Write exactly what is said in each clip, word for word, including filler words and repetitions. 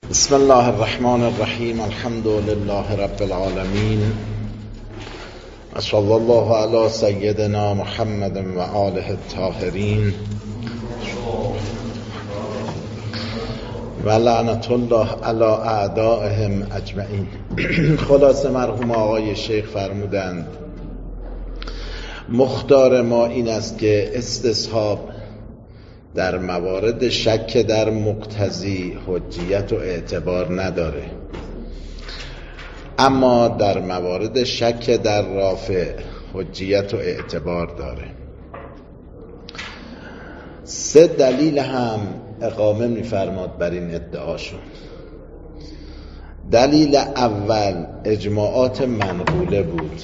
بسم الله الرحمن الرحیم. الحمد لله رب العالمین و صلی الله علی سیدنا محمد و آله الطاهرین و لعنت الله علی اعدائهم اجمعین. خلاصه مرحوم آقای شیخ فرمودند مختار ما این است که استصحاب در موارد شک در مقتضی حجیت و اعتبار نداره، اما در موارد شک در رافع حجیت و اعتبار داره. سه دلیل هم اقامه می‌فرماد بر این ادعاشون. دلیل اول اجماعات منقوله بود.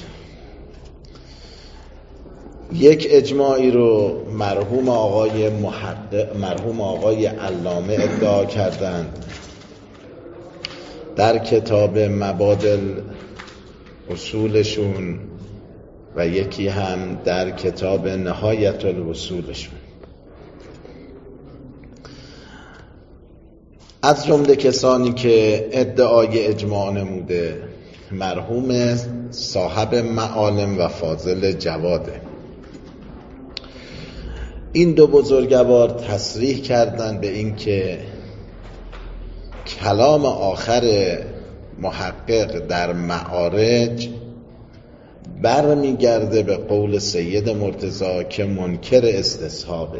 یک اجماعی رو مرحوم آقای محقق مرحوم آقای علامه ادعا کردند در کتاب مبادل اصولشون و یکی هم در کتاب نهایت الوصولشون. از جمله کسانی که ادعای اجماع نموده مرحوم صاحب معالم و فاضل جواده. این دو بزرگوار تصریح کردند به این که کلام آخر محقق در معارج برمیگرده به قول سید مرتضی که منکر استصحابه،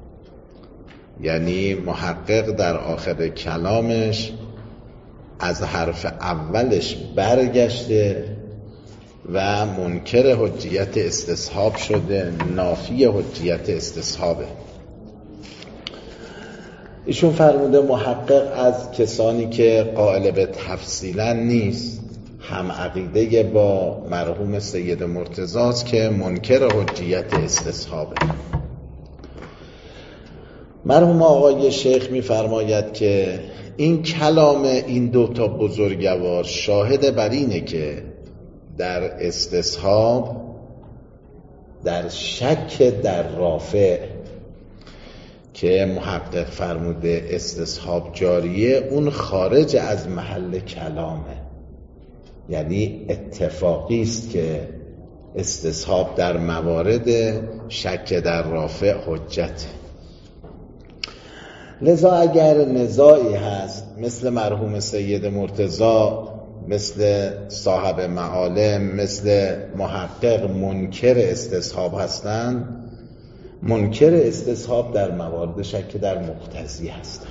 یعنی محقق در آخر کلامش از حرف اولش برگشته و منکر حجیت استصحاب شده، نافی حجیت استصحابه. ایشون فرموده محقق از کسانی که قائل به تفصیلا نیست هم عقیده با مرحوم سید مرتضی است که منکر حجیت استصحابه. مرحوم آقای شیخ می‌فرماید که این کلام این دو تا بزرگوار شاهد بر اینه که در استصحاب، در شک در رافع که محقق فرموده استصحاب جاریه، اون خارج از محل کلامه، یعنی اتفاقی است که استصحاب در موارد شک در رافع حجته. لذا اگر نزاعی هست مثل مرحوم سید مرتضی، مثل صاحب معالم، مثل محقق منکر استصحاب هستند، منکر استصحاب در موارد شک در مقتضی هستند.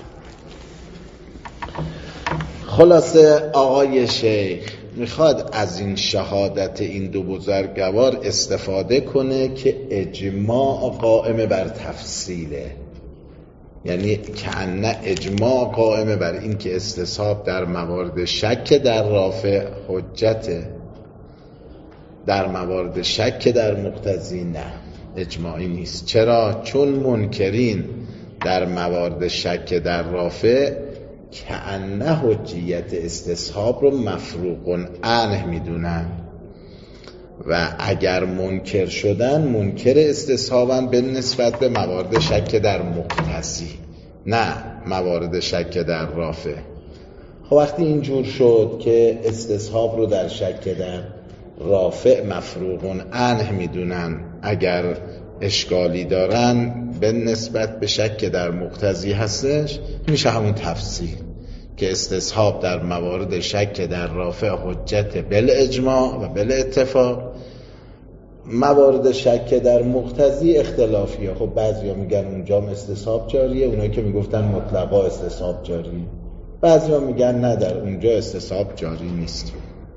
خلاصه آقای شیخ میخواد از این شهادت این دو بزرگوار استفاده کنه که اجماع قائم بر تفصیله، یعنی کأنه اجماع قائمه بر این که استصحاب در موارد شک در رافع حجته، در موارد شک در مقتضی نه، اجماعی نیست. چرا؟ چون منکرین در موارد شک در رافع کأنه حجیت استصحاب رو مفروغ عنه میدونن و اگر منکر شدن منکر استصحابن به نسبت به موارد شک در مقتضی، نه موارد شک در رافع. خب وقتی اینجور شد که استصحاب رو در شک در رافع مفروغ عنه میدونن، اگر اشکالی دارن به نسبت به شک در مقتضی هستش، میشه همون تفصیل که استصحاب در موارد شک در رافع حجت بالاجماع و بالاتفاق، موارد شک در مقتضی اختلافیه. خب بعضیا میگن اونجا استصحاب جاریه، اونایی که میگفتن مطلقا استصحاب جاریه، بعضیا میگن نه در اونجا استصحاب جاری نیست.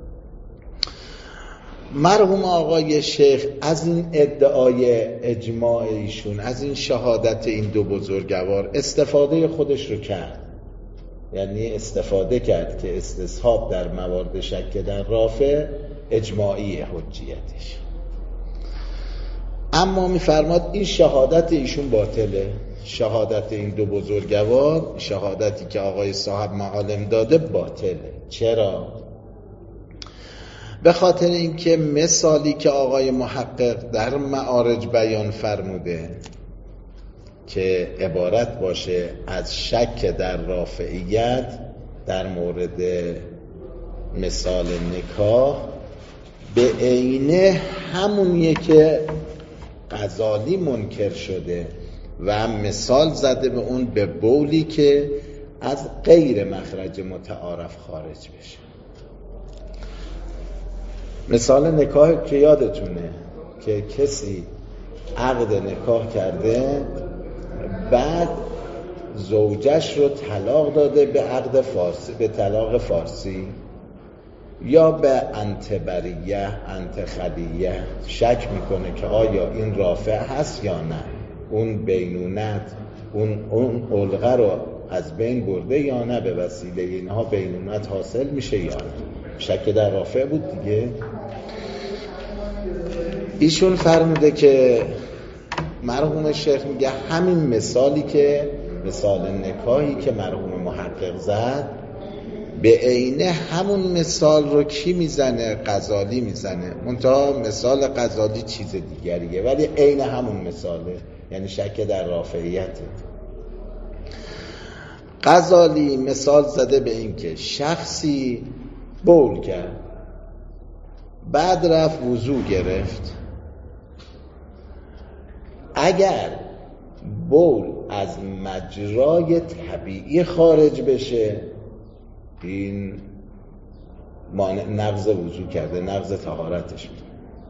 مرحوم آقای شیخ از این ادعای اجماع ایشون، از این شهادت این دو بزرگوار استفاده خودش رو کرد، یعنی استفاده کرد که استصحاب در موارد شک در رافع اجماعی حجیتش. اما میفرماد این شهادت ایشون باطله، شهادت این دو بزرگوار، شهادتی که آقای صاحب معالم داده باطله. چرا؟ به خاطر اینکه مثالی که آقای محقق در معارج بیان فرموده که عبارت باشه از شک در رافعیت در مورد مثال نکاح به عینه همونیه که غزالی منکر شده و مثال زده به اون به بولی که از غیر مخرج متعارف خارج بشه. مثال نکاح که یادتونه که کسی عقد نکاح کرده، بعد زوجش رو طلاق داده به عقد فارسی، به طلاق فارسی یا به انتبریه انتخلیه، شک میکنه که آیا این رافع هست یا نه، اون بینونت اون اون علقه رو از بین برده یا نه، به وسیله اینها بینونت حاصل میشه یا نه. شک در رافع بود دیگه. ایشون فرموده که مرحوم شیخ میگه همین مثالی که مثال نکاحی که مرحوم محقق زد به عینه همون مثال رو کی میزنه؟ غزالی میزنه. منتها مثال غزالی چیز دیگریه ولی عین همون مثاله، یعنی شک در رافعیته. غزالی مثال زده به این که شخصی بول کرد، بعد رفت وضو گرفت. اگر بول از مجرای طبیعی خارج بشه، این مانع نقض وضو کرده، نقض طهارتش میشه.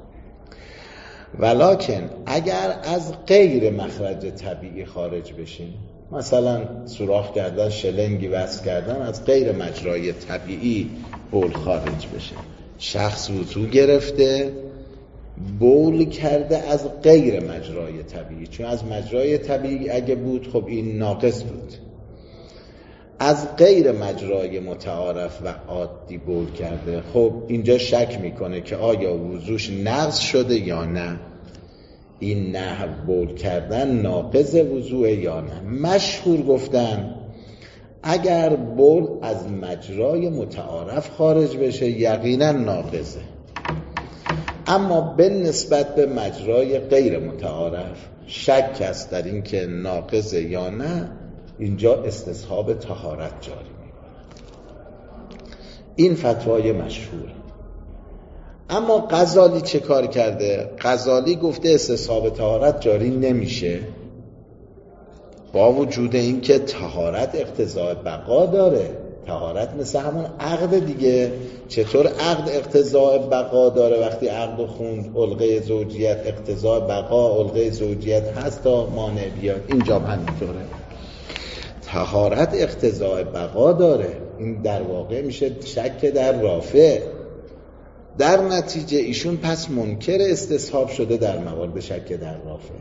ولکن اگر از غیر مخرج طبیعی خارج بشه، مثلا سوراخ کردن، شلنگی وصل کردن، از غیر مجرای طبیعی بول خارج بشه، شخص وضو گرفته بول کرده از غیر مجرای طبیعی، چون از مجرای طبیعی اگه بود خب این ناقص بود، از غیر مجرای متعارف و عادی بول کرده. خب اینجا شک میکنه که آیا وضوش نقض شده یا نه، این نحو بول کردن ناقض وضوء یا نه. مشهور گفتن اگر بول از مجرای متعارف خارج بشه یقینا ناقضه، اما به نسبت به مجرای غیر متعارف شک است در این که ناقضه یا نه، اینجا استصحاب طهارت جاری میکنه. این فتوای مشهوره. اما غزالی چه کار کرده؟ غزالی گفته استصحاب طهارت جاری نمیشه، با وجود این که طهارت اقتضای بقا داره. طهارت مثل همون عقد دیگه. چطور عقد اقتضای بقا داره؟ وقتی عقد خوند علقه زوجیت اقتضای بقا، علقه زوجیت هست تا مانع بیاد، اینجا همینطوره. طهارت اقتضای بقا داره، این در واقع میشه شک در رافع. در نتیجه ایشون پس منکر استصحاب شده در موارد شک در رافع.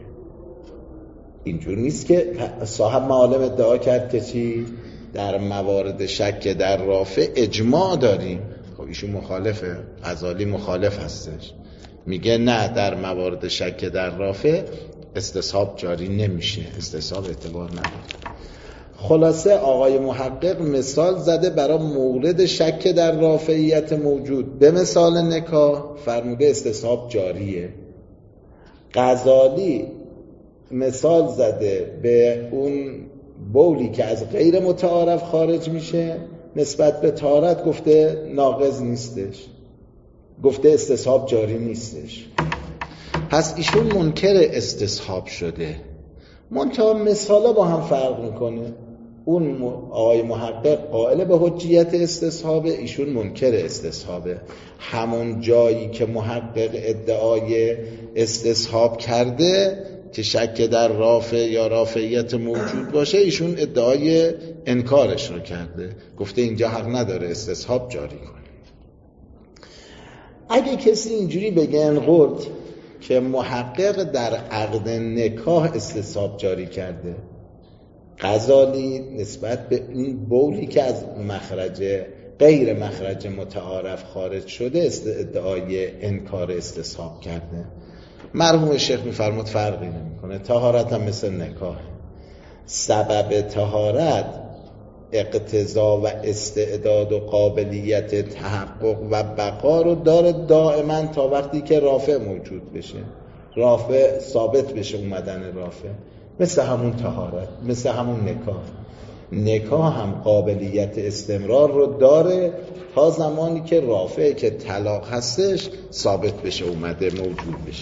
اینجور نیست که صاحب معالم ادعا کرد که چی؟ در موارد شک در رافع اجماع داریم. خب ایشون مخالفه، غزالی مخالف هستش، میگه نه، در موارد شک در رافع استصحاب جاری نمیشه، استصحاب اعتبار نداره. خلاصه آقای محقق مثال زده برای مورد شک در رافعیت موجود به مثال نکاح، فرموده استصحاب جاریه. غزالی مثال زده به اون بولی که از غیر متعارف خارج میشه، نسبت به طهارت گفته ناقض نیستش، گفته استصحاب جاری نیستش. پس ایشون منکر استصحاب شده. منتها مثالا با هم فرق میکنه. اون آقای محقق قائل به حجیت استصحابه، ایشون منکر استصحابه. همون جایی که محقق ادعای استصحاب کرده که شک در رافع یا رافعیت موجود باشه، ایشون ادعای انکارش رو کرده، گفته اینجا حق نداره استصحاب جاری کنه. اگه کسی اینجوری بگه انقرد که محقق در عقد نکاح استصحاب جاری کرده، غزالی نسبت به این بولی که از مخرج غیر مخرج متعارف خارج شده ادعای انکار استصحاب کرده، مرحوم شیخ میفرمود فرقی نمیکنه، طهارت هم مثل نکاح. سبب طهارت اقتضا و استعداد و قابلیت تحقق و بقا رو داره دائما تا وقتی که رافع موجود بشه، رافع ثابت بشه، اومدن رافع، مثل همون طهارت، مثل همون نکاح. نکاح هم قابلیت استمرار رو داره تا زمانی که رافعه که طلاق هستش ثابت بشه، اومده موجود بشه.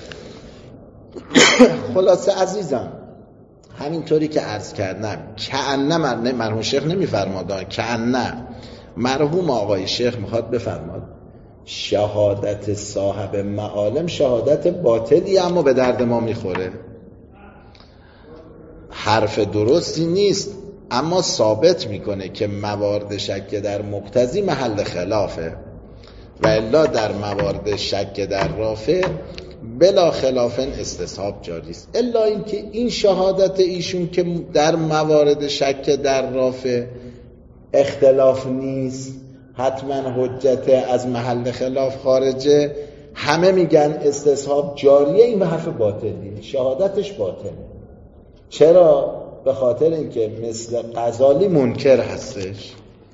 خلاصه عزیزم، همینطوری که عرض کردم، کأنه مرحوم شیخ نمیفرماد، کأنه مرحوم آقای شیخ میخواد بفرماد شهادت صاحب معالم شهادت باطلی اما به درد ما میخوره، حرف درستی نیست اما ثابت میکنه که موارد شک در مقتضی محل خلافه و الا در موارد شک در رافع بلا خلافن استصحاب جاری است. الا اینکه این شهادت ایشون که در موارد شک در رافع اختلاف نیست، حتما حجت از محل خلاف خارجه، همه میگن استصحاب جاریه، این به حرف باطلیه، شهادتش باطله. چرا؟ به خاطر اینکه مثل غزالی منکر هستش.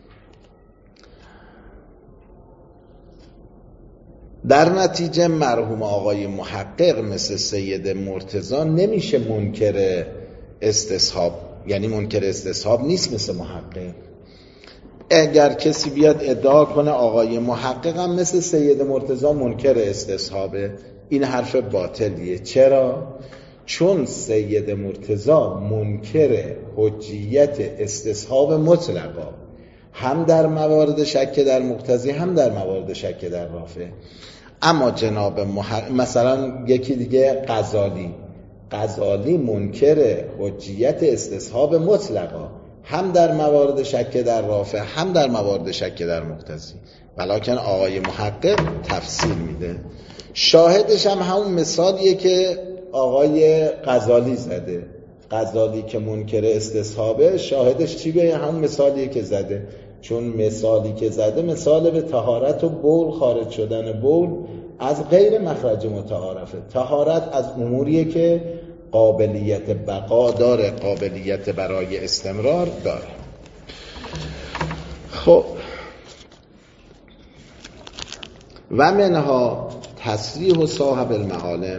در نتیجه مرحوم آقای محقق مثل سید مرتضی نمیشه منکر استصحاب، یعنی منکر استصحاب نیست مثل محقق. اگر کسی بیاد ادعا کنه آقای محقق هم مثل سید مرتضی منکر استصحابه، این حرف باطلیه. چرا؟ چون سید مرتضی منکر حجیت استصحاب مطلقا، هم در موارد شک در مقتضی هم در موارد شک در رافع. اما جناب محق... مثلا یکی دیگه غزالی غزالی منکر حجیت استصحاب مطلقا، هم در موارد شک در رافع هم در موارد شک در مقتضی، ولکن آقای محقق تفصیل میده. شاهدش هم همون مثالیه که آقای غزالی زده. غزالی که منکر استصحابه، شاهدش چی به همون مثالیه که زده، چون مثالی که زده مثال به طهارت و بول، خارج شدن بول از غیر مخرج متعارفه. طهارت از اموریه که قابلیت بقا داره، قابلیت برای استمرار داره. خب و منها تصریح و صاحب المعالم،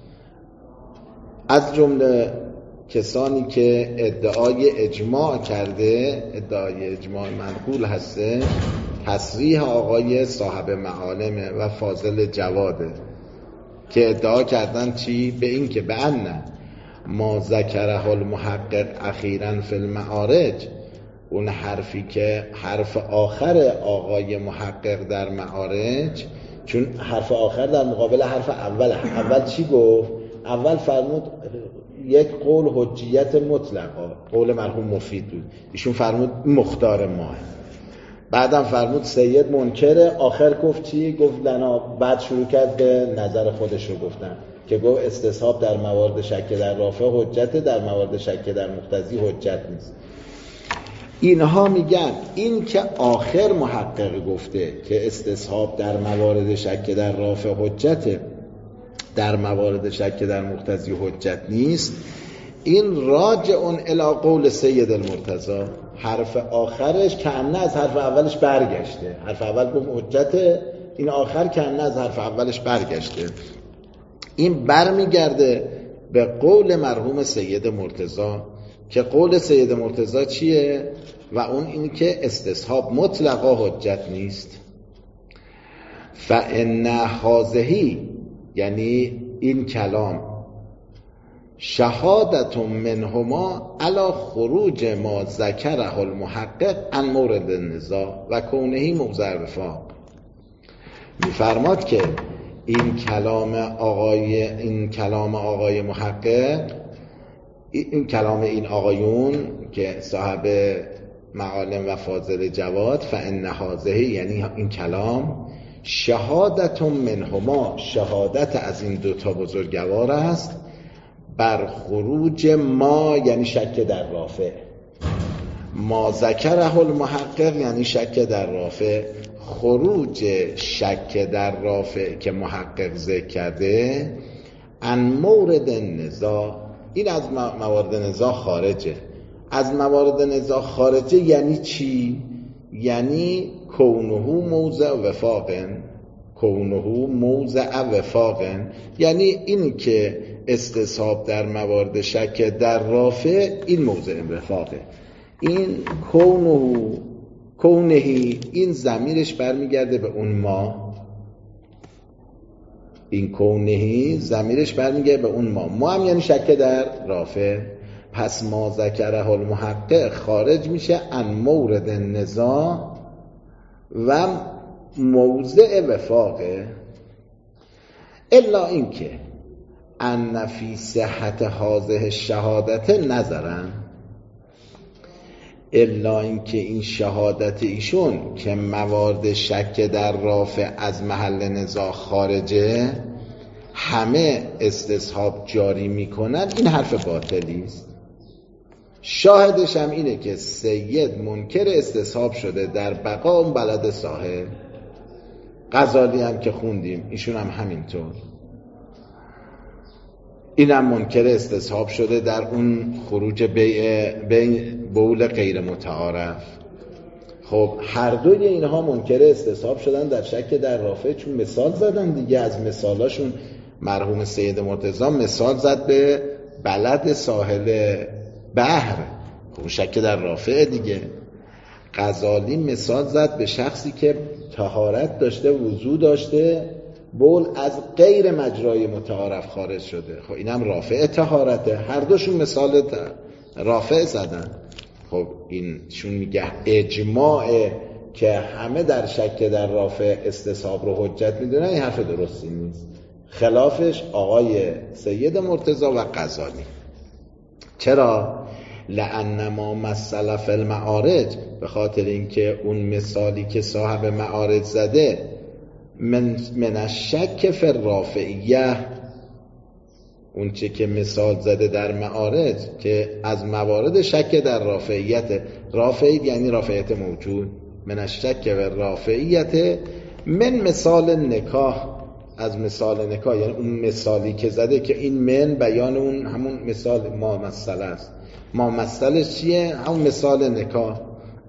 از جمله کسانی که ادعای اجماع کرده، ادعای اجماع منقول هسته، تصریح آقای صاحب معالمه و فاضل جواده که ادعا کردن چی؟ به این که به ان ما ذکره المحقق اخیراً فی المعارج، اون حرفی که حرف آخر آقای محقق در معارج، چون حرف آخر در مقابل حرف اول، اول چی گفت؟ اول فرمود یک قول حجیت مطلقا، قول مرحوم مفید بود، ایشون فرمود مختار ماه، بعدم فرمود سید منکره، آخر گفت چی؟ گفت لنا، بعد شروع کرد به نظر خودش رو گفتن که گفت استصحاب در موارد شک در رافع حجت، در موارد شک در مقتضی حجت نیست. اینها میگن این که آخر محقق گفته که استصحاب در موارد شک در رافع حجت، در موارد شک در مقتضی حجت نیست، این راجع اون الی قول سید المرتضی، حرف آخرش کأنه از حرف اولش برگشته. حرف اول گفت حجت، این آخر کأنه از حرف اولش برگشته. این برمیگرده به قول مرحوم سید مرتضی که قول سید مرتضی چیه؟ و اون این که استصحاب مطلقا حجت نیست. فإن هذه، یعنی این کلام، شهادت منهما علی خروج ما ذکره المحقق عن مورد النزاع و کونه موضع وفاق. میفرماد که این کلام آقای این کلام آقای محقق، این کلام این آقایون که صاحب معالم و فاضل جواد، فإن هذه، یعنی این کلام، شهادت منهما، شهادت از این دوتا بزرگوار است، بر خروج ما، یعنی شک در رافع، ما ذکره المحقق یعنی شک در رافع، خروج شک در رافع که محقق ذکر کرده، عن مورد نزاع، این از موارد نزاع خارجه. از موارد نزاع خارجه یعنی چی؟ یعنی کونه موضع وفاقن، کونه موضع وفاقن، یعنی این که استصحاب در موارد شک در رافع این موضع وفاقه. این کونه کونهی، این ضمیرش برمیگرده به اون ما. این کونهی ضمیرش برمیگرده به اون ما. ما هم یعنی شک در رافع. پس ما ذکره المحقق خارج میشه عن مورد النزاع و موضع وفاقه، الا اینکه ان فی صحت هذه الشهادت نظرن، الا اینکه این شهادت ایشون که موارد شک در رافع از محل نزاع خارجه همه استصحاب جاری میکنن، این حرف باطلی است. شاهدش هم اینه که سید منکر استصحاب شده در بقا اون بلد صاحب. غزالی هم که خوندیم ایشون هم همینطور، اینم منکر استصحاب شده در اون خروج بیع بین بول غیر متعارف. خب هر دوی اینها منکر استصحاب شدن در شک در رافع، چون مثال زدن دیگه. از مثالاشون مرحوم سید مرتضی مثال زد به بلد ساحل بحر، خب شک در رافع دیگه. غزالی مثال زد به شخصی که طهارت داشته، وضو داشته، بول از غیر مجرای متعارف خارج شده، خب اینم رافع طهارته. هر دوشون مثال رافع زدن. خب اینشون میگه اجماع که همه در شک در رافع استصحاب رو حجت میدونن، این حرف درستی نیست. خلافش آقای سید مرتضی و غزالی. چرا؟ لأن ما مثل فی المعارج، به خاطر اینکه اون مثالی که صاحب معارج زده من من الشک فی الرافعیه، اون چه که مثال زده در معارج که از موارد شک در رافعیت، رافعیت یعنی رافعیت موجود، من الشک و الرافعیت من مثال نکاح، از مثال نکاح، یعنی اون مثالی که زده که این من بیان اون همون مثال ما مثل است. ما مثلش چیه؟ همون مثال نکاح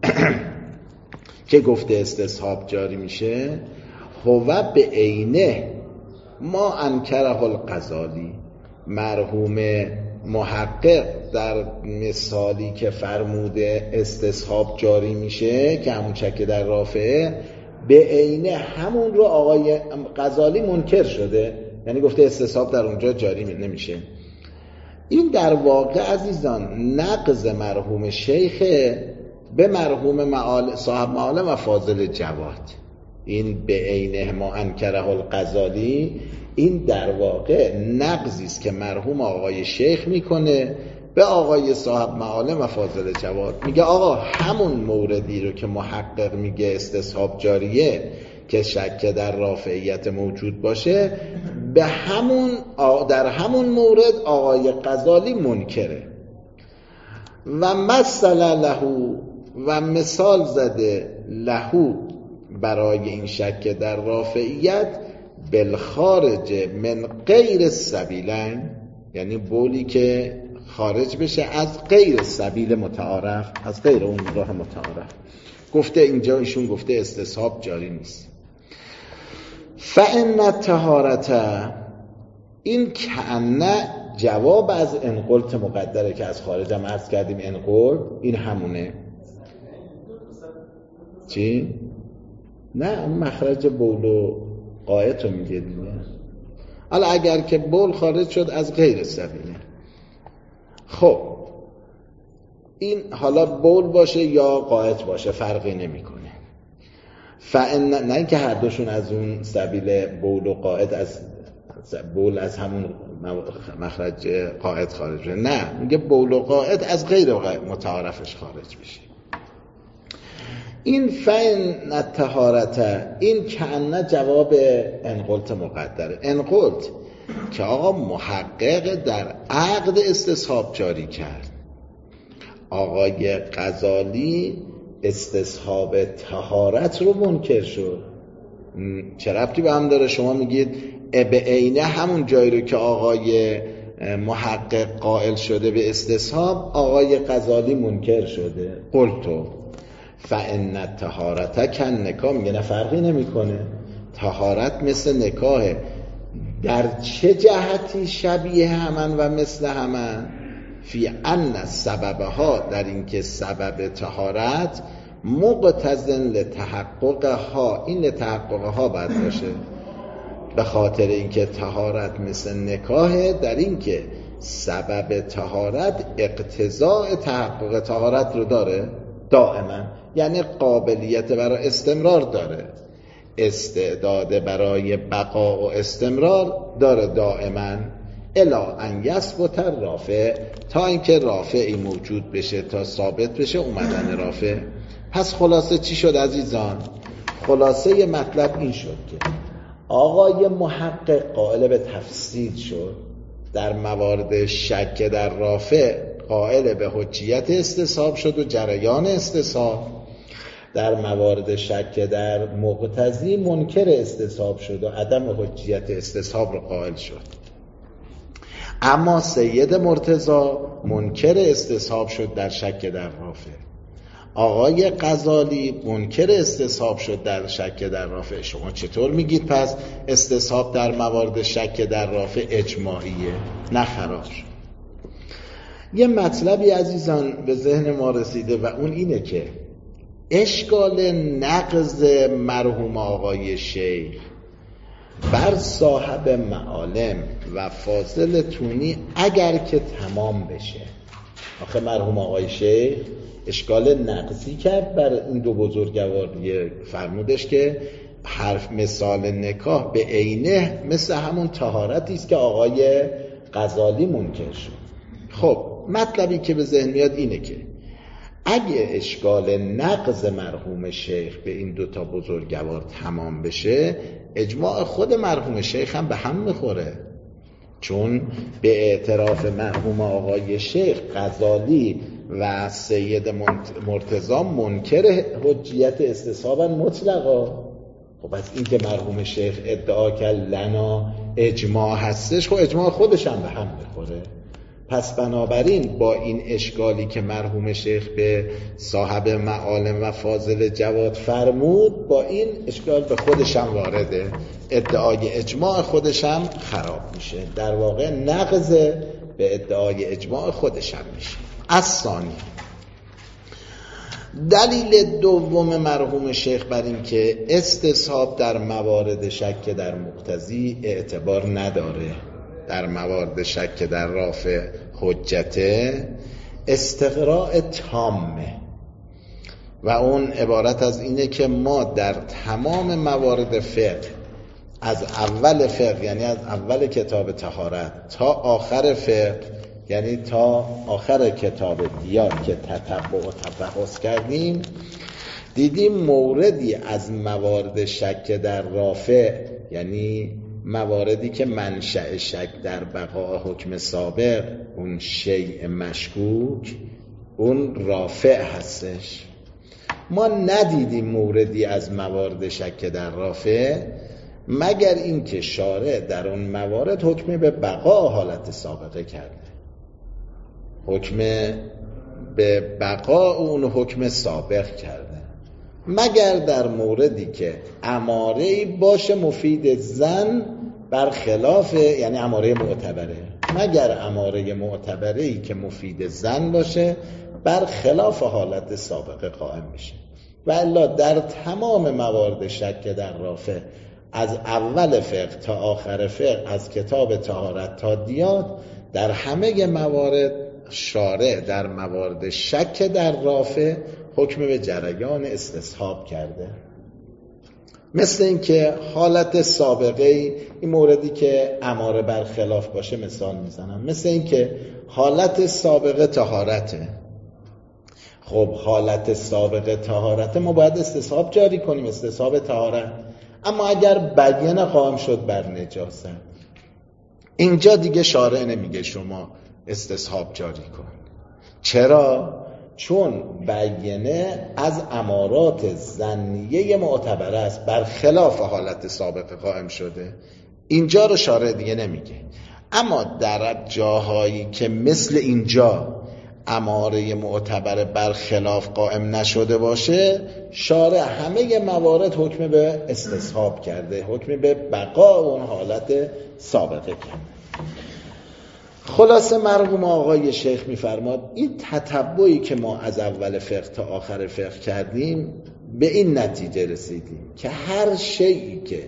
که گفته استصحاب جاری میشه. هو به عینه ما انکره الغزالی، مرحوم محقق در مثالی که فرموده استصحاب جاری میشه که همون شک در رافعه، به عینه همون رو آقای غزالی منکر شده، یعنی گفته استصحاب در اونجا جاری نمیشه. این در واقع عزیزان نقض مرحوم شیخ به مرحوم معال صاحب معالم و فاضل جواد. این به عینه ما انکره الغزالی، این در واقع نقضی است که مرحوم آقای شیخ میکنه به آقای صاحب معالم و فاضل جواد. میگه آقا همون موردی رو که محقق میگه استصحاب جاریه که شک در رافعیت موجود باشه، به همون در همون مورد آقای غزالی منکره. و مثلا لهو، و مثال زده لهو برای این شک در رافعیت بالخارج من غیر السبیلین، یعنی بولی که خارج بشه از غیر سبیل متعارف، از غیر اون راه متعارف. گفته اینجا ایشون گفته استصحاب جاری نیست. فإن الطهارت، این کأنه جواب از انقلت مقدره که از خارج هم عرض کردیم. انقلت این همونه چی؟ نه مخرج بول و قایت رو میگه دیگه. حالا اگر که بول خارج شد از غیر سبیله، خب این حالا بول باشه یا قایت باشه فرقی نمیکنه. فإن، نه اینکه هر دوشون از اون سبیل بول و قائد، از بول از همون مخرج قائد خارج بشه، نه میگه بول و قائد از غیر متعارفش خارج بشه. این فإن الطهارت، این کأنه جواب انقلت مقدره. انقلت که آقا محقق در عقد استصحاب جاری کرد، آقای غزالی استصحاب طهارت رو منکر شد. چه ربطی به هم داره؟ شما میگید به عینه همون جایی رو که آقای محقق قائل شده به استصحاب، آقای غزالی منکر شده. قلتو فإن الطهارت کالنکاح، میگه نه فرقی نمیکنه، طهارت مثل نکاحه. در چه جهتی شبیه همن و مثل همن؟ فی ان سببها، در اینکه سبب طهارت مقتضن لتحققها، این لتحققها باید باشه، به خاطر اینکه طهارت مثل نکاحه، در اینکه سبب طهارت اقتضاء تحقق طهارت رو داره دائما، یعنی قابلیت برای استمرار داره، استعداد برای بقا و استمرار داره دائما، الا ان یثبت رافع، تا اینکه رافعی موجود بشه، تا ثابت بشه اومدن رافع. پس خلاصه چی شد عزیزان؟ خلاصه مطلب این شد که آقای محقق قائل به تفصیل شد، در موارد شک در رافع قائل به حجیت استصحاب شد و جریان استصحاب، در موارد شک در مقتضی منکر استصحاب شد و عدم حجیت استصحاب رو قائل شد. اما سید مرتضی منکر استصحاب شد در شک در رافع، آقای غزالی منکر استصحاب شد در شک در رافع. شما چطور میگید پس استصحاب در موارد شک در رافع اجماعیه؟ نه خراب شد. یه مطلبی عزیزان به ذهن ما رسیده و اون اینه که اشکال نقض مرحوم آقای شیخ بر صاحب معالم و فاضل تونی اگر که تمام بشه، آخه مرحوم آقای شیخ اشکال نقضی کرد بر این دو بزرگوار، فرمودش که حرف مثال نکاح به عینه مثل همون طهارتی است که آقای غزالی منکر شد. خب مطلبی که به ذهن میاد اینه که اگه اشکال نقض مرحوم شیخ به این دوتا بزرگوار تمام بشه، اجماع خود مرحوم شیخ هم به هم میخوره، چون به اعتراف مرحوم آقای شیخ غزالی و سید مرتضی منکر حجیت استصحاب مطلقا. خب از این که مرحوم شیخ ادعا کرد لنا اجماع هستش، خب اجماع خودش هم به هم میخوره. پس بنابراین با این اشکالی که مرحوم شیخ به صاحب معالم و فاضل جواد فرمود، با این اشکال به خودش هم وارده، ادعای اجماع خودش هم خراب میشه، در واقع نقض به ادعای اجماع خودش هم میشه. از ثانی دلیل دوم مرحوم شیخ بر این که استصحاب در موارد شک در مقتضی اعتبار نداره، در موارد شک در رافع حجته، استقراء تامه، و اون عبارت از اینه که ما در تمام موارد فقه، از اول فقه یعنی از اول کتاب طهارت تا آخر فقه یعنی تا آخر کتاب دیات که تتبع و تفحص کردیم، دیدیم موردی از موارد شک در رافع، یعنی مواردی که منشأ شک در بقاء حکم سابق، اون شیء مشکوک، اون رافع هستش. ما ندیدیم موردی از موارد شک در رافع مگر اینکه شارع در اون موارد حکم به بقاء حالت سابقه کرده، حکم به بقاء اون حکم سابق کرده، مگر در موردی که اماره‌ای باشه مفید زن برخلاف، یعنی اماره معتبره، مگر اماره معتبره‌ای که مفید زن باشه برخلاف حالت سابقه قائم میشه. و الا در تمام موارد شک در رافع، از اول فقه تا آخر فقه، از کتاب طهارت تا دیات، در همه موارد شارع در موارد شک در رافع حکم به جریان استصحاب کرده. مثل این که حالت سابقه، این موردی که اماره برخلاف باشه مثال میزنم، مثل این که حالت سابقه طهارته. خب حالت سابقه طهارت ما باید استصحاب جاری کنیم، استصحاب طهارت. اما اگر بیانه قائم شد بر نجاست، اینجا دیگه شارع نمیگه شما استصحاب جاری کن. چرا؟ چون بیانه از امارات ظنیه معتبره است، برخلاف حالت سابقه قائم شده، اینجا رو شارع دیگه نمیگه. اما در جاهایی که مثل اینجا اماره معتبر برخلاف قائم نشده باشه، شارع همه موارد حکم به استصحاب کرده، حکم به بقا اون حالت سابقه کرده. خلاصه مرحوم آقای شیخ میفرماد این تتبعی که ما از اول فقه تا آخر فقه کردیم به این نتیجه رسیدیم که هر شیئی که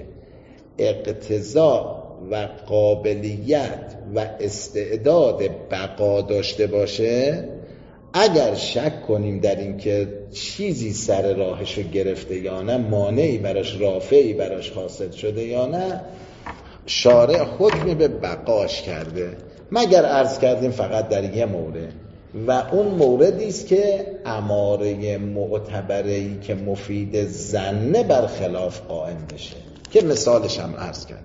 اقتضا و قابلیت و استعداد بقا داشته باشه، اگر شک کنیم در این که چیزی سر راهشو گرفته یا نه، مانعی براش رافعی براش حاصل شده یا نه، شارع حکم به بقاش کرده، مگر عرض کردیم فقط در یه مورد و اون موردی است که اماره معتبره‌ای که مفید ظنه بر خلاف قائم بشه که مثالش هم عرض کردیم.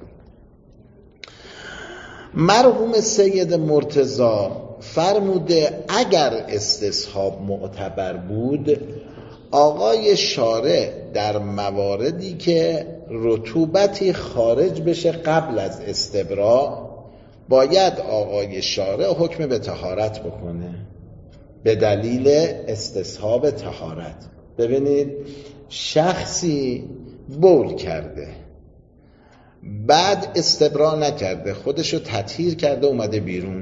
مرحوم سید مرتضی فرموده اگر استصحاب معتبر بود، آقای شارع در مواردی که رطوبتی خارج بشه قبل از استبراء، باید آقای شارع حکم به طهارت بکنه به دلیل استصحاب طهارت. ببینید شخصی بول کرده، بعد استبراء نکرده، خودشو تطهیر کرده، اومده بیرون.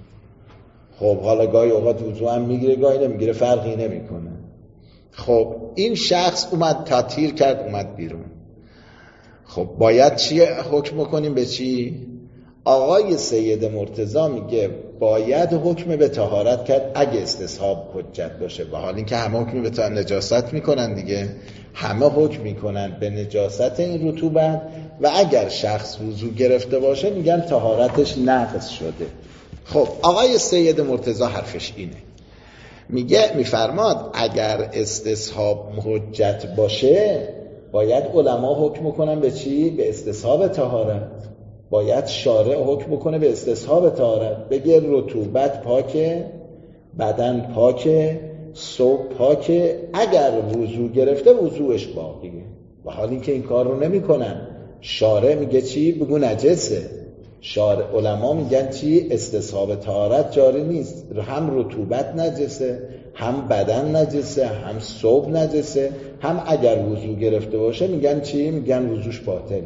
خب حالا گاهی اوقات وضو هم میگیره گاهی نمیگیره، فرقی نمیکنه. خب این شخص اومد تطهیر کرد اومد بیرون، خب باید چی حکم کنیم به چی؟ آقای سید مرتضی میگه باید حکم به طهارت کرد اگه استصحاب حجت باشه. به حال اینکه همه حکم به طهارت نجاست میکنن دیگه، همه حکم میکنن به نجاست این رطوبت و اگر شخص وضو گرفته باشه میگن طهارتش نقض شده. خب آقای سید مرتضی حرفش اینه، میگه میفرماد اگر استصحاب حجت باشه باید علما حکم کنن به چی؟ به استصحاب طهارت. باید شارع حکم بکنه به استصحاب طهارت، بگه رطوبت پاکه، بدن پاکه، ثوب پاکه، اگر وضو گرفته وضوش باقیه. و حال اینکه این کار رو نمی کنن، شارع میگه چی؟ بگو نجسه. شارع علما میگن چی؟ استصحاب طهارت جاری نیست، هم رطوبت نجسه، هم بدن نجسه، هم ثوب نجسه، هم اگر وضو گرفته باشه میگن چی؟ میگن وضوش باطله.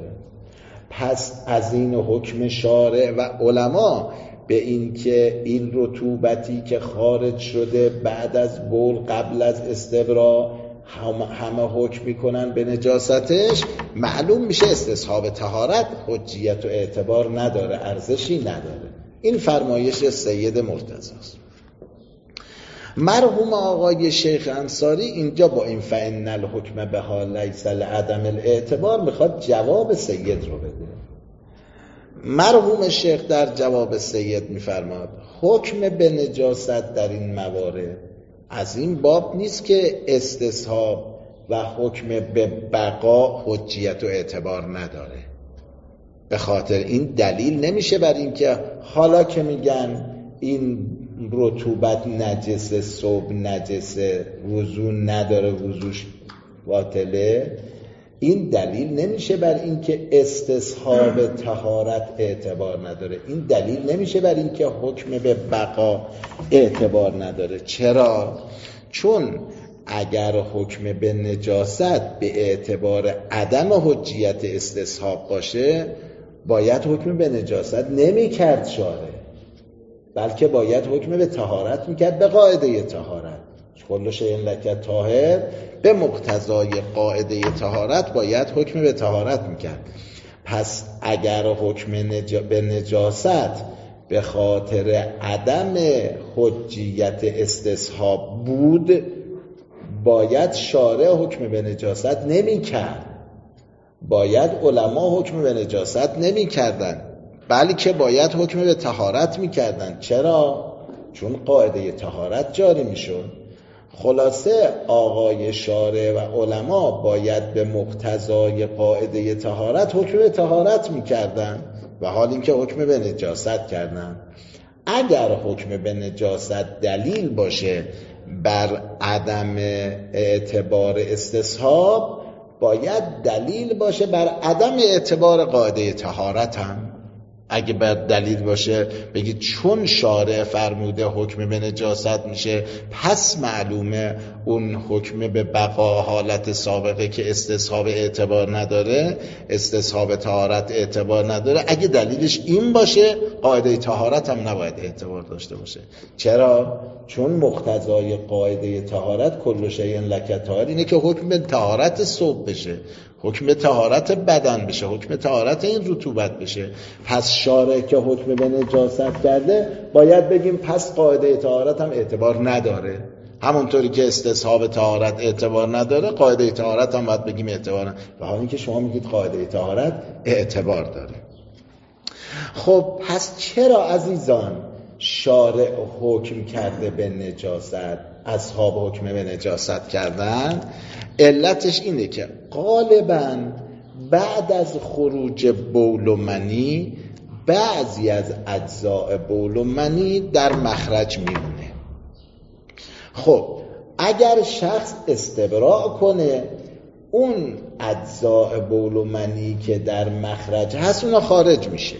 پس از این حکم شارع و علما به این که این رطوبتی که خارج شده بعد از بول قبل از استبراء همه حکم میکنن به نجاستش، معلوم میشه استصحاب طهارت حجیت و اعتبار نداره، ارزشی نداره. این فرمایش سید مرتضی است. مرحوم آقای شیخ انصاری اینجا با این فإن الحکم بها لیس لعدم الاعتبار میخواد جواب سید رو بده. مرحوم شیخ در جواب سید میفرماد حکم به نجاست در این موارد از این باب نیست که استصحاب و حکم به بقا حجیت و اعتبار نداره. به خاطر این دلیل نمیشه بر این که حالا که میگن این رطوبت نجسه، ثوب نجسه، وضو نداره، وضوش باطله، این دلیل نمیشه بر این که استصحاب طهارت اعتبار نداره. این دلیل نمیشه بر این که حکم به بقا اعتبار نداره. چرا؟ چون اگر حکم به نجاست به اعتبار عدم حجیت استصحاب باشه، باید حکم به نجاست نمی کرد شارع، بلکه باید حکم به طهارت میکرد به قاعده طهارت. کل شیء لک طاهر، به مقتضای قاعده طهارت باید حکم به طهارت میکرد. پس اگر حکم نج... به نجاست به خاطر عدم حجیت استصحاب بود، باید شارع حکم به نجاست نمیکرد، باید علما حکم به نجاست نمیکردن، بلکه باید حکم به طهارت میکردن. چرا؟ چون قاعده طهارت جاری میشد. خلاصه آقای شارع و علما باید به مقتضای قاعده طهارت حکم به طهارت میکردن و حال اینکه حکم به نجاست کردن. اگر حکم به نجاست دلیل باشه بر عدم اعتبار استصحاب، باید دلیل باشه بر عدم اعتبار قاعده طهارت هم. اگه بر دلیل باشه بگید چون شارع فرموده حکم به نجاست میشه، پس معلومه اون حکم به بقا حالت سابقه که استصحاب اعتبار نداره، استصحاب طهارت اعتبار نداره. اگه دلیلش این باشه قاعده طهارت هم نباید اعتبار داشته باشه. چرا؟ چون مقتضای قاعده طهارت کل شیء لک طاهر اینه که حکم به طهارت صبح بشه، حکم به طهارت بدن بشه، حکم به طهارت این رطوبت بشه. پس شارع که حکم به نجاست کرده باید بگیم پس قاعده طهارت هم اعتبار نداره. همونطوری که استصحاب طهارت اعتبار نداره، قاعده طهارت هم باید بگیم اعتبار نداره. و حالا اینکه شما میگید قاعده طهارت اعتبار داره. خب پس چرا عزیزان شارع حکم کرده به نجاست، اصحاب حکم به نجاست کردن؟ علتش اینه که غالباً بعد از خروج بول و منی بعضی از اجزاء بول و منی در مخرج میمونه. خب اگر شخص استبراء کنه اون اجزاء بول و منی که در مخرج هست اونا خارج میشه.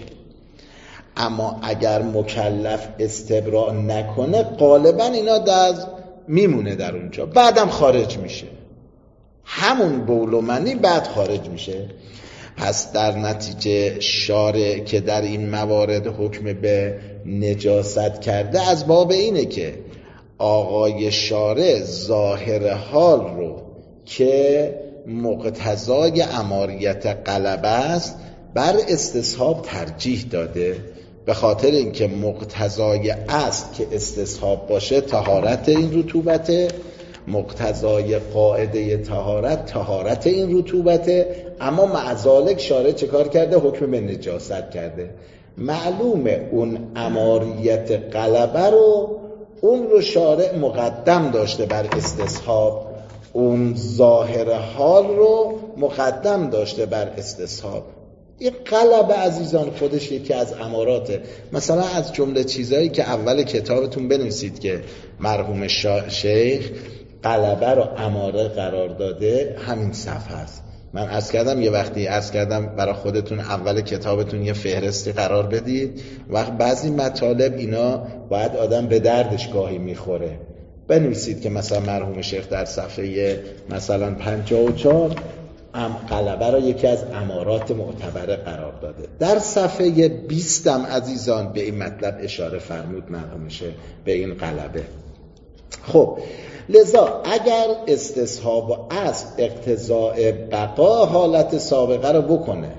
اما اگر مکلف استبراء نکنه غالباً اینا در میمونه در اونجا، بعدم خارج میشه، همون بول و منی بعد خارج میشه. پس در نتیجه شارع که در این موارد حکم به نجاست کرده از باب اینه که آقای شارع ظاهر حال رو که مقتضای اماریت غلبه است بر استصحاب ترجیح داده، به خاطر اینکه مقتضای است که استصحاب باشه طهارت این رطوبته، مقتضای قاعده طهارت طهارت این رطوبته. اما مع ذالک شارع چه کار کرده؟ حکم به نجاست کرده. معلومه اون اماریت غلبه رو اون رو شارع مقدم داشته بر استصحاب، اون ظاهر حال رو مقدم داشته بر استصحاب. این غلبه عزیزان خودش یکی از اماراته. مثلا از جمله چیزایی که اول کتابتون بنویسید که مرحوم شیخ غلبه رو اماره قرار داده همین صفحه است. من عرض کردم یه وقتی عرض کردم برای خودتون اول کتابتون یه فهرستی قرار بدید، وقت بعضی مطالب اینا باید آدم به دردش گاهی میخوره. بنویسید که مثلا مرحوم شیخ در صفحه مثلا پنجاه و چهار ام غلبه را یکی از امارات معتبره قرار داده. در صفحه بیست هم عزیزان به این مطلب اشاره فرمود مرحوم شیخ به این غلبه. خب لذا اگر استصحاب است اقتضاء بقا حالت سابقه رو بکنه،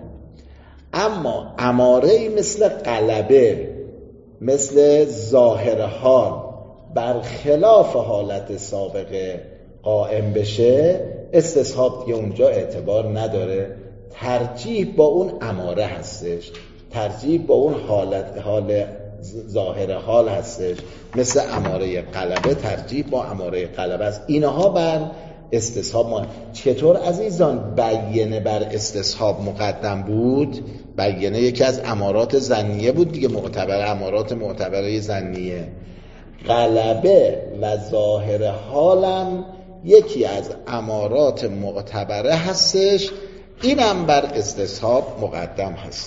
اما اماره مثل غلبه مثل ظاهر حال برخلاف حالت سابقه قائم بشه، استصحاب دیگه اونجا اعتبار نداره، ترجیح با اون اماره هستش، ترجیح با اون حالت حال ظاهر حال هستش. مثل اماره غلبه ترجیح با اماره غلبه است. اینها بر استصحاب ما. چطور عزیزان بیینه بر استصحاب مقدم بود؟ بیینه یکی از امارات ظنیه بود دیگه، معتبر امارات معتبره ظنیه. غلبه و ظاهر حالم یکی از امارات معتبره هستش، اینم بر استصحاب مقدم هست.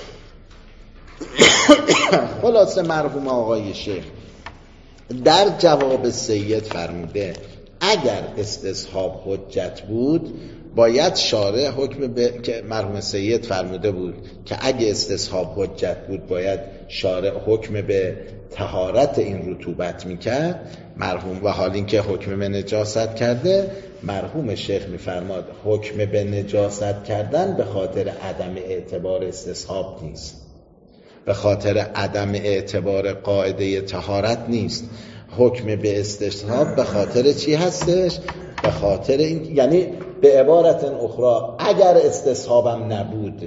خلاصه مرحوم آقای شیخ در جواب سید فرموده اگر استصحاب حجت بود باید شارع حکم به که مرحوم سید فرموده بود که اگه استصحاب حجت بود باید شارع حکم به طهارت این رطوبت میکرد مرحوم، و حال این که حکم به نجاست کرده مرحوم شیخ میفرماد حکم به نجاست کردن به خاطر عدم اعتبار استصحاب نیست، به خاطر عدم اعتبار قاعده طهارت نیست. حکم به استصحاب به خاطر چی هستش؟ به خاطر این، یعنی به عبارت اخرى اگر استصحابم نبود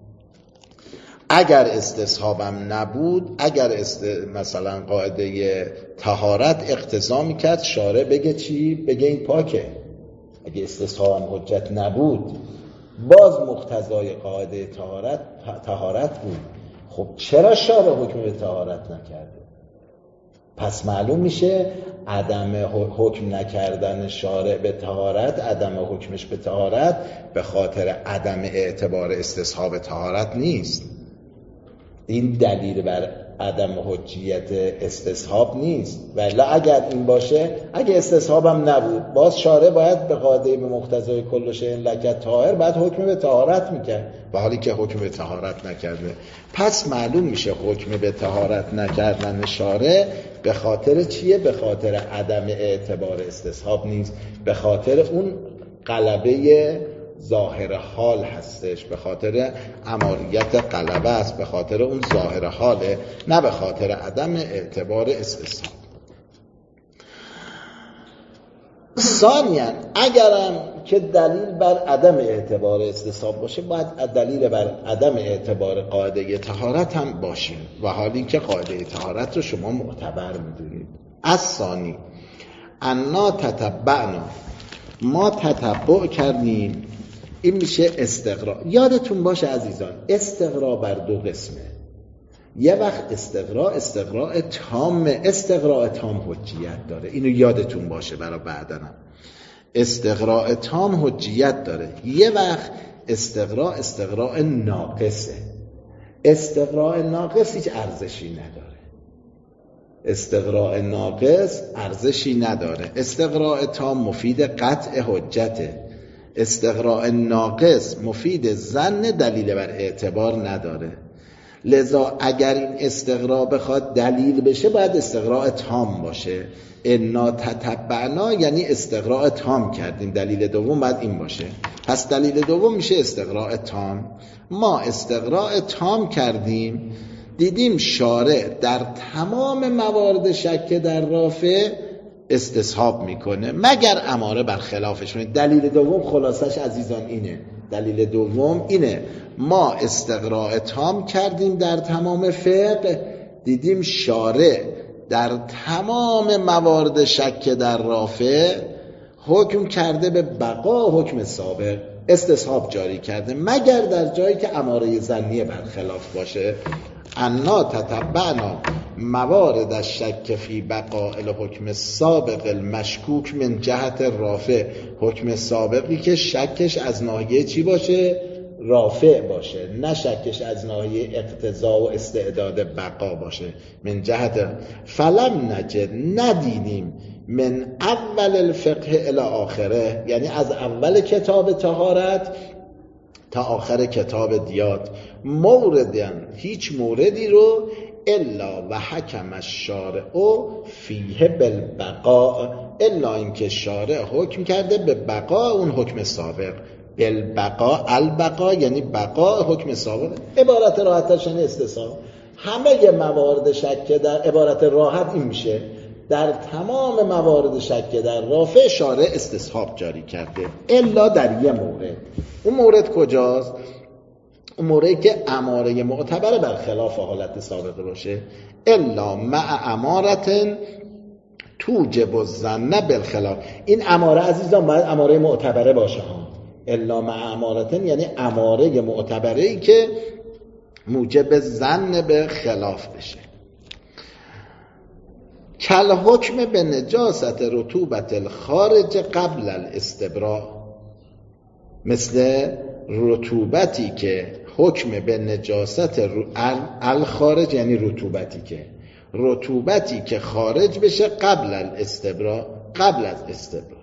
اگر استصحابم نبود اگر است... مثلا قاعده طهارت اقتضا میکرد شارع بگه چی؟ بگه این پاکه. اگه استصحابم حجت نبود باز مقتضای قاعده طهارت طهارت بود. خب چرا شارع حکم به طهارت نکرده؟ پس معلوم میشه عدم حکم نکردن شارع به طهارت، عدم حکمش به طهارت به خاطر عدم اعتبار استصحاب طهارت نیست. این دلیل بر عدم حجیت استصحاب نیست. ولی اگر این باشه، اگه استصحاب هم نبود، باز شارع باید به قاعده به مقتضای کل شیء لک طاهر بعد حکم به طهارت میکرد، و حالی که حکم به طهارت نکرده. پس معلوم میشه حکم به طهارت نکردن شارع به خاطر چیه؟ به خاطر عدم اعتبار استصحاب نیست، به خاطر اون غلبه ظاهر حال هستش، به خاطر عماریت غلبه است، به خاطر اون ظاهر حاله، نه به خاطر عدم اعتبار استصحاب. ثانیاً اگرم که دلیل بر عدم اعتبار استصحاب باشه، باید دلیل بر عدم اعتبار قاعده طهارت هم باشه، و حالی که قاعده طهارت رو شما معتبر میدونید. از ثانی انا تتبعنا، ما تتبع کردیم، این میشه استقرا. یادتون باشه عزیزان، استقرا بر دو قسمه. یه وقت استقرا استقرا تام، استقرا تام حجیت داره، اینو یادتون باشه برای بعدنم. استقرا تام حجیت داره. یه وقت استقرا استقرا ناقصه. استقرا ناقص هیچ ارزشی نداره. استقراء ناقص ارزشی نداره. استقراء تام مفید قطع حجته. استقراء ناقص مفید ظن دلیل بر اعتبار نداره. لذا اگر این استقراء بخواد دلیل بشه، باید استقراء تام باشه. انا تتبعنا یعنی استقراء تام کردیم، دلیل دوم باید این باشه. پس دلیل دوم میشه استقراء تام. ما استقراء تام کردیم، دیدیم شارع در تمام موارد شک در رافع استصحاب میکنه مگر اماره بر خلافش. دلیل دوم خلاصش عزیزان اینه، دلیل دوم اینه، ما استقراء تام کردیم در تمام فقه، دیدیم شارع در تمام موارد شک در رافع حکم کرده به بقا حکم سابق، استصحاب جاری کرده مگر در جایی که اماره ظنیه برخلاف باشه. انا تتبعنا موارد الشک فی بقاء الحکم سابق المشکوک من جهت رافع، حکم سابقی که شکش از ناحیه چی باشه؟ رافع باشه، نه شکش از ناحیه اقتضا و استعداد بقا باشه. من جهت فلم نجد، ندیدیم، من اول الفقه الی آخره، یعنی از اول کتاب طهارت تا آخر کتاب دیات، موردن هیچ موردی رو الا و حکم الشارع فیه بالبقاء، الا اینکه شارع حکم کرده به بقا اون حکم سابق. بالبقاء، البقا یعنی بقا حکم سابق. عبارت راحتش یعنی استصحاب. همه موارد شک در عبارت راحت این میشه، در تمام موارد شک در رافع شارع استصحاب جاری کرده الا در یه مورد. اون مورد کجاست؟ اون موردی که اماره معتبره بر خلاف حالت سابقه باشه. الا مع امارتن توجب الظن بالخلاف. این اماره عزیزان باید اماره معتبره باشه ها. الا مع امارتن یعنی اماره معتبره ای که موجب ظن به خلاف بشه. کل حکم به نجاست رطوبت الخارج قبل الاستبراء، مثل رطوبتی که حکم به نجاست الخارج یعنی رطوبتی که رطوبتی که خارج بشه قبل الاستبراء، قبل از استبراء.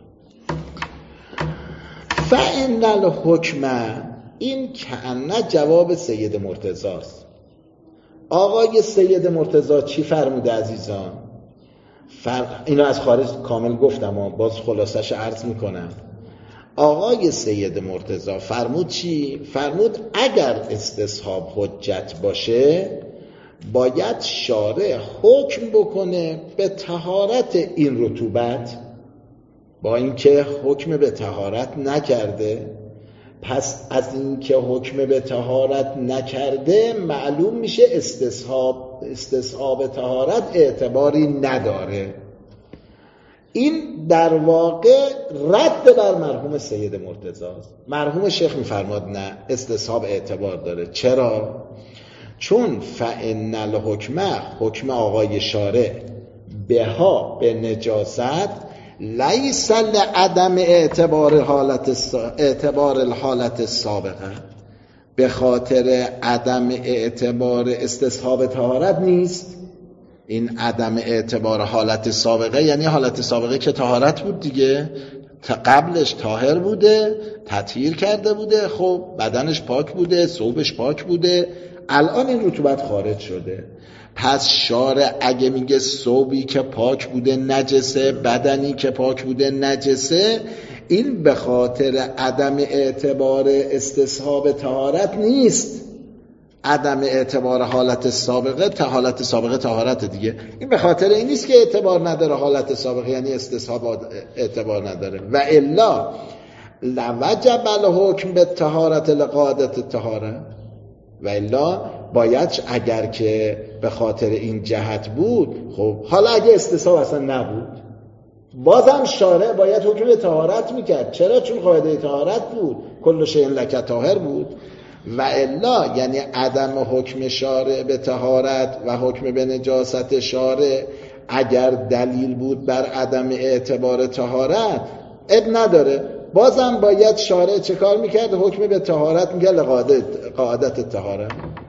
فإن الحکم، این کأنه جواب سید مرتضی است. آقای سید مرتضی چی فرموده عزیزان؟ فرق اینو از خارج کامل گفتم و باز خلاصش عرض میکنم. آقای سید مرتضی فرمود چی؟ فرمود اگر استصحاب حجت باشه باید شارع حکم بکنه به طهارت این رطوبت، با اینکه حکم به طهارت نکرده. پس از اینکه حکم به طهارت نکرده معلوم میشه استصحاب استصحاب طهارت اعتباری نداره. این در واقع رد بر مرحوم سید مرتضی است. مرحوم شیخ میفرماد نه، استصحاب اعتبار داره. چرا؟ چون فإن الحکم، حکم آقای شارع بها به نجاست لیس لعدم اعتبار حالت اعتبار الحالت سابقه، به خاطر عدم اعتبار استصحاب طهارت نیست. این عدم اعتبار حالت سابقه یعنی حالت سابقه که طهارت بود دیگه، قبلش طاهر بوده، تطهیر کرده بوده، خب بدنش پاک بوده، ثوبش پاک بوده، الان این رطوبت خارج شده. پس شارع اگه میگه ثوبی که پاک بوده نجسه، بدنی که پاک بوده نجسه، این به خاطر عدم اعتبار استصحاب طهارت نیست. عدم اعتبار حالت سابقه تا حالت سابقه طهارت دیگه، این به خاطر این نیست که اعتبار نداره حالت سابقه یعنی استصحاب اعتبار نداره. و الا لوجب الحکم به طهارت لقاعدت الطهاره، و الا باید اگر که به خاطر این جهت بود، خب حالا اگه استصحاب اصلا نبود بازم شارع باید حکم به طهارت میکرد. چرا؟ چون قاعده طهارت بود، کل شیء لک طاهر بود. و الا یعنی عدم حکم شارع به طهارت و حکم به نجاست شارع اگر دلیل بود بر عدم اعتبار طهارت اب نداره، بازم باید شارع چه کار میکرد؟ حکم به طهارت میکرد قاعدت طهارت.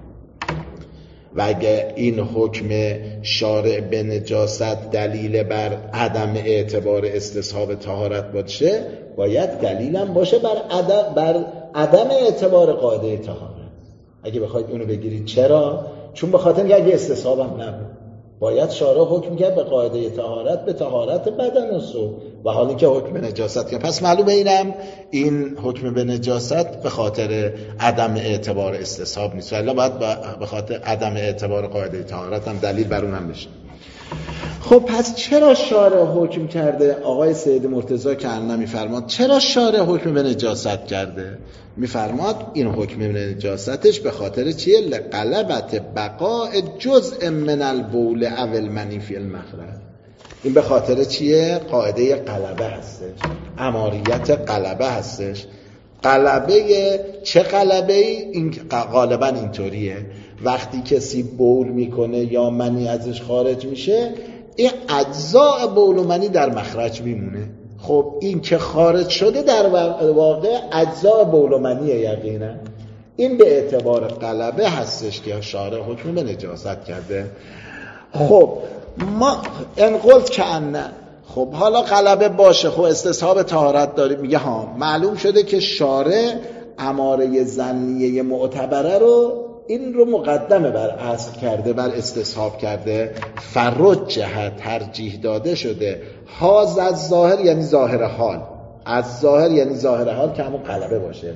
و اگه این حکم شارع به نجاست دلیل بر عدم اعتبار استصحاب طهارت باشه، باید دلیلم باشه بر عدم, بر عدم اعتبار قاعده طهارت. اگه بخواید اونو بگیرید چرا؟ چون به خاطر اینکه اگه استصحاب هم نبود باید شارع حکم کرد به قاعده طهارت به طهارت بدن و ثوب، و حالی که حکم به نجاست کرد. پس معلومه اینم این حکم به نجاست به خاطر عدم اعتبار استصحاب نیست، ولی باید به خاطر عدم اعتبار قاعده طهارت هم دلیل بر اونم بشه. خب پس چرا شارع حکم کرده؟ آقای سید مرتضی کنعانی میفرماد چرا شارع حکم به نجاست کرده؟ میفرماد این حکم به نجاستش به خاطر چیه؟ لقلبت بقاء جزء من البول او المنی فی المخرج. این به خاطر چیه؟ قاعده قلبه هستش، اماریت قلبه هستش. قلبه چه قلبه ای؟ این غالبا اینطوریه وقتی کسی بول میکنه یا منی ازش خارج میشه، این اجزاء بول و منی در مخرج میمونه. خب این که خارج شده در واقع اجزاء بول و منیه یقینا. این به اعتبار قلبه هستش که شارع حکم به نجاست کرده. خب ما انقلت که انه، خب حالا قلبه باشه، خب استصحاب طهارت داریم، میگه ها معلوم شده که شارع اماره ظنیه معتبره رو این رو مقدمه بر اصل کرده، بر استصحاب کرده. فرج جهت ترجیح داده شده هاز از ظاهر یعنی ظاهر حال، از ظاهر یعنی ظاهر حال که همون قلبه باشه،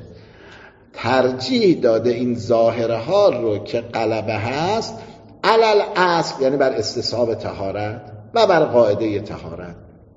ترجیح داده این ظاهر حال رو که قلبه هست علل اصل یعنی بر استصحاب طهارت و بر قاعده طهارت.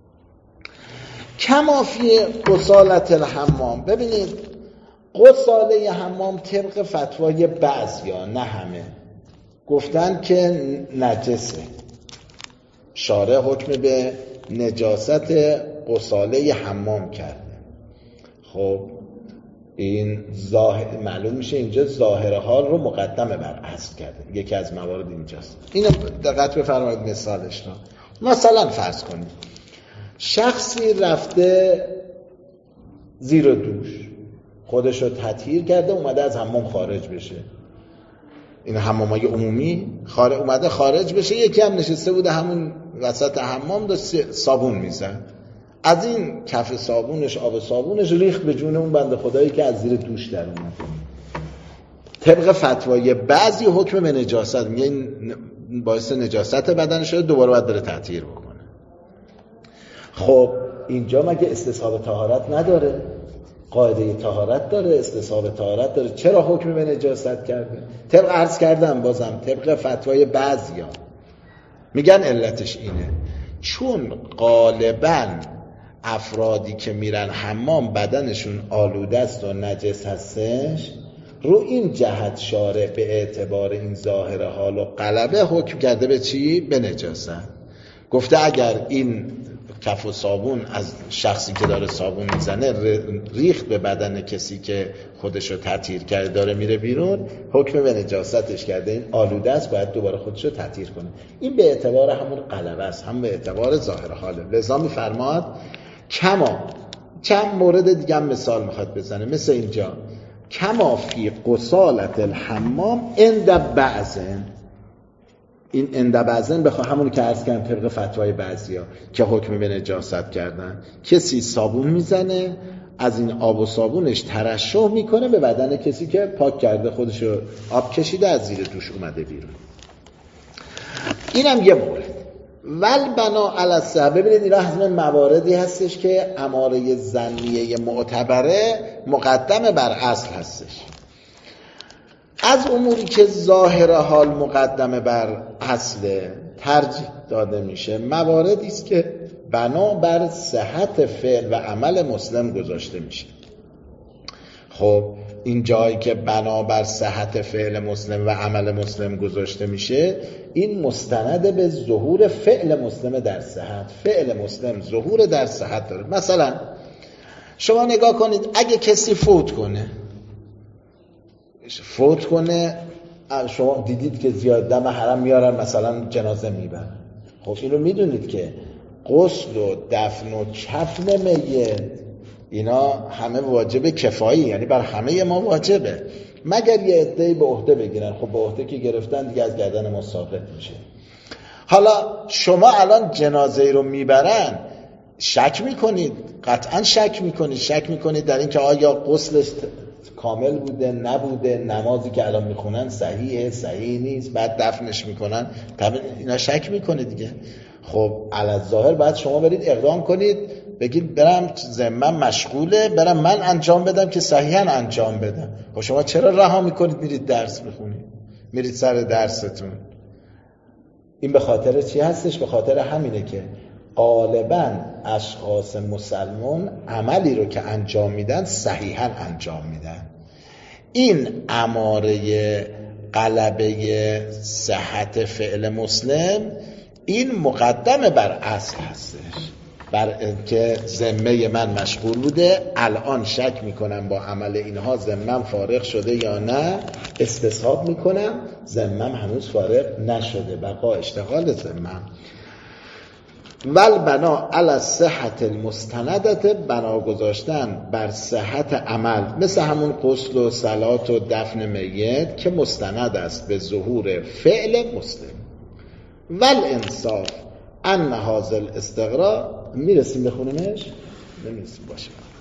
کما فی غسالت الحمام، ببینید غساله حمام طبق فتوای بعضیا نه همه گفتن که نجسه، شارع حکم به نجاست غساله حمام کرده. خب این ظاهر معلوم میشه اینجا ظاهر حال رو مقدمه بر اصل کرده، یکی از موارد اینجاست. اینو دقت بفرمایید مثالش رو. مثلا فرض کنید شخصی رفته زیر دوش، خودش رو تطهیر کرده، اومده از حمام خارج بشه، این حمامای عمومی خارج اومده خارج بشه، یکی هم نشسته بوده همون وسط حمام داشت صابون میزد، از این کف صابونش آب صابونش ریخت به جون اون بنده خدایی که از زیر دوش در اومده. طبق فتوای بعضی حکم به نجاست میگه این باعث نجاست بدن شده، دوباره باید بره تطهیر بکنه. خب اینجا مگه استصحاب طهارت نداره؟ قاعده طهارت داره، استصحاب طهارت داره، چرا حکم به نجاست کرده؟ طبق عرض کردم بازم طبق فتوای بعضیا میگن علتش اینه چون غالباً افرادی که میرن حمام بدنشون آلوده است و نجس هستش، رو این جهت شارع به اعتبار این ظاهر حال و غلبه حکم کرده به چی؟ به نجاست. گفته اگر این کف و صابون از شخصی که داره صابون میزنه ریخت به بدن کسی که خودشو تطهیر کرده داره میره بیرون، حکم به نجاستش کرده، این آلوده است باید دوباره خودشو تطهیر کنه. این به اعتبار همون غلبه است، هم به اعتبار ظاهر حاله. لذا میفرماد کما چند مورد دیگه هم مثال میخواد بزنه، مثل اینجا کما فی قصالت الحمام عند بعضن. این عند بعضن بخواه همونی که عرض کردم طبق فتوای بعضیا که حکم به نجاست کردن، کسی صابون میزنه از این آب و صابونش ترشح میکنه به بدن کسی که پاک کرده خودشو آب کشیده از زیر دوش اومده بیرون. اینم یه مورد. ول بنا علی الصحه. ببینید این از مواردی هستش که اماره ظنیه معتبره مقدم بر اصل هستش. از اموری که ظاهر حال مقدم بر اصل ترجیح داده میشه مواردی است که بنا بر صحت فعل و عمل مسلم گذاشته میشه. خب این جایی که بنا بر صحت فعل مسلم و عمل مسلم گذاشته میشه، این مستند به ظهور فعل مسلم در صحت. فعل مسلم ظهور در صحت داره. مثلا شما نگاه کنید، اگه کسی فوت کنه فوت کنه شما دیدید که زیاد دم حرم میارن مثلا جنازه میبرن. خب اینو میدونید که غسل و دفن و کفن میت اینا همه واجب کفایی، یعنی بر همه ما واجبه، مگر یه عده‌ای به عهده بگیرن. خب به عهده که گرفتن دیگه از گردن ما ساقط میشه. حالا شما الان جنازه رو میبرن، شک میکنید، قطعا شک میکنید شک میکنید در این که آیا غسلش کامل بوده نبوده، نمازی که الان میخونن صحیحه صحیح نیست، بعد دفنش میکنن، طبعا اینا شک میکنه دیگه. خب الظاهر بعد شما برید اقدام کنید، بگید برم ذمم مشغوله، برم من انجام بدم که صحیحاً انجام بدم. خب شما چرا رها میکنید میرید درس میخونید، میرید سر درستون؟ این به خاطر چی هستش؟ به خاطر همینه که غالباً اشخاص مسلمان عملی رو که انجام میدن صحیحاً انجام میدن. این اماره غلبه صحت فعل مسلم این مقدم بر اصل هستش، بر که ذمه من مشغول بوده، الان شک میکنم با عمل اینها ذمم فارغ شده یا نه، استصحاب میکنم ذمم هنوز فارغ نشده، بقا اشتغال ذمم. ول بنا علی صحت المستندت، بنا گذاشتن بر صحت عمل، مثل همون غسل و صلات و دفن میت که مستند است به ظهور فعل مسلم. ول انصاف ان هذا الاستقراء. میرسیم بخونیمش؟ نمیرسیم باشه.